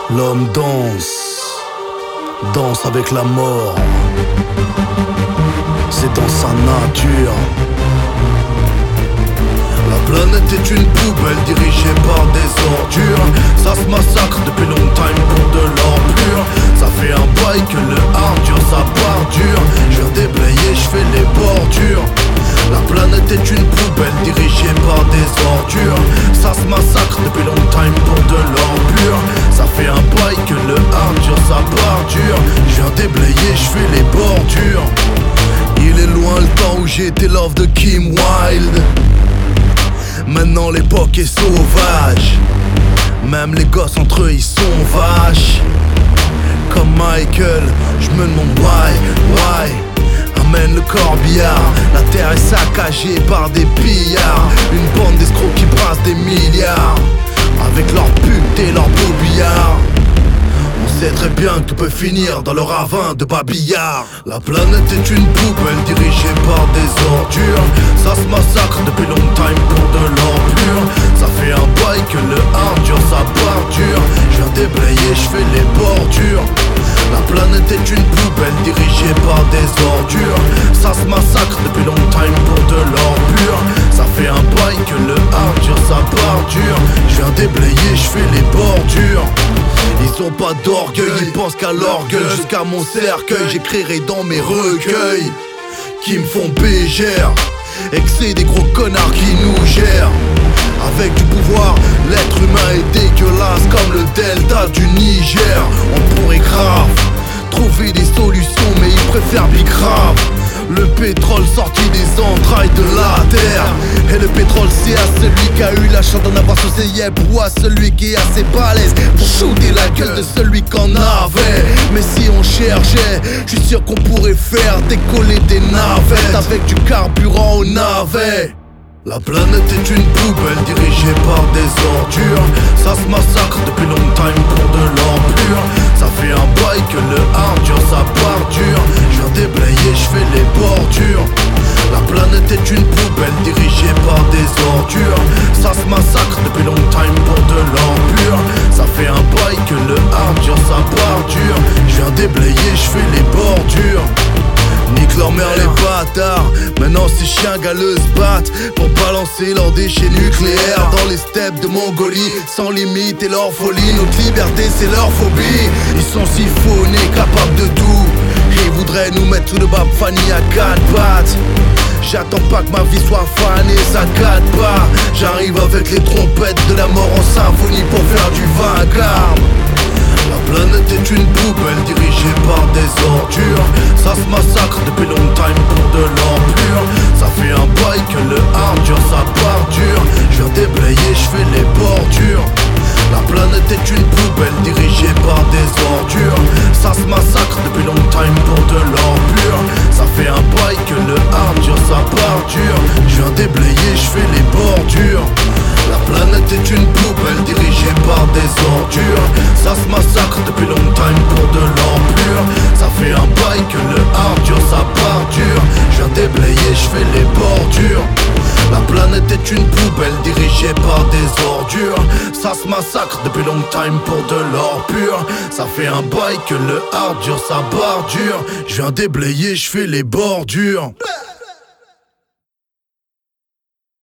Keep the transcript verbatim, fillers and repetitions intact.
L'homme danse, danse avec la mort. C'est dans sa nature. La planète est une poubelle dirigée par des ordures. Ça se massacre depuis long time pour de l'or pur. Ça fait un bail que le hard dur, ça part dur. Je viens déblayer, je fais les bordures. La planète est une poubelle dirigée par des ordures. Ça se massacre depuis long time pour de l'or pur. Ça fait un bail que le hard dur, ça part dur. Je viens déblayer, je fais les bordures. Il est loin le temps où j'étais love de Kim Wilde. Maintenant l'époque est sauvage. Même les gosses entre eux ils sont vaches. Comme Michael, je me demande why, why. Amène le corbillard. La terre est saccagée par des pillards. Une bande d'escrocs qui brassent des milliards. Avec leurs putes et leurs bobillards. On sait très bien que tout peut finir dans le ravin de Babillard. La planète est une poubelle dirigée par des ordures. Ça se massacre depuis long time pour de l'or pur. Ça fait un bail que le hard dur, ça part dur. Je viens déblayer, je fais les bordures. La planète est une poubelle dirigée par des ordures. Ça se massacre depuis long time pour de l'or pur. Ça fait un bail que le hard dur, ça part dur. Je viens déblayer, je fais les bordures. Ils ont pas d'orgueil, ils pensent qu'à l'orgueil. Jusqu'à mon cercueil, j'écrirai dans mes recueils qui me font bégère. Et que c'est des gros connards qui nous gèrent. Avec du pouvoir, l'être humain est dégueulasse comme le delta du Niger. On pourrait grave trouver des solutions, mais ils préfèrent bicrave. Le pétrole sorti des entrailles de la terre. Et le pétrole c'est à celui qui a eu la chance d'en avoir sur ses yeux. Ou à celui qui est assez balèze pour shooter la gueule de celui qu'en avait. Mais si on cherchait, je suis sûr qu'on pourrait faire décoller des navettes avec du carburant au navet. La planète est une poubelle dirigée par des ordures. Ça se massacre depuis long time pour de l'or pur. Ça fait un bail que le hard dur, ça part dur. Je viens déblayer, je fais les bordures. La planète est une poubelle dirigée par des ordures. Ça se massacre depuis long time pour de l'or pur. Ça fait un bail que le hard dur, ça part dur. Je viens déblayer, je fais les bordures. Nique leur mère les bâtards. Maintenant ces chiens galeux se battent pour balancer leurs déchets nucléaires dans les steppes de Mongolie. Sans limite et leur folie, notre liberté c'est leur phobie. Ils sont siphonnés, capables de tout. Ils voudraient nous mettre sous le bab Fanny à quatre pattes. J'attends pas que ma vie soit fanée, ça gâte pas. J'arrive avec les trompettes de la mort en symphonie pour faire du vacarme. La planète est une poubelle dirigée par des ordures. Ça se massacre depuis long time pour de l'or pur. Ça fait un bail que le hard dur, ça part dur. Je viens déblayer, je fais les bordures. La planète est une poubelle dirigée par des ordures. Ça se massacre depuis long time pour de l'or pur. Ça fait un bail que le hard dur, ça part dur. Je viens déblayer, je fais les bordures. La planète est une poubelle dirigée par des ordures. Ça se massacre depuis long time pour de l'or pur. Ça fait un bail que le hard dur, ça part dur. Je viens déblayer, je fais les bordures. La planète est une poubelle dirigée par des ordures. Ça se massacre depuis long time pour de l'or pur. Ça fait un bail que le hard dur, ça part dur. Je viens déblayer, je fais les bordures.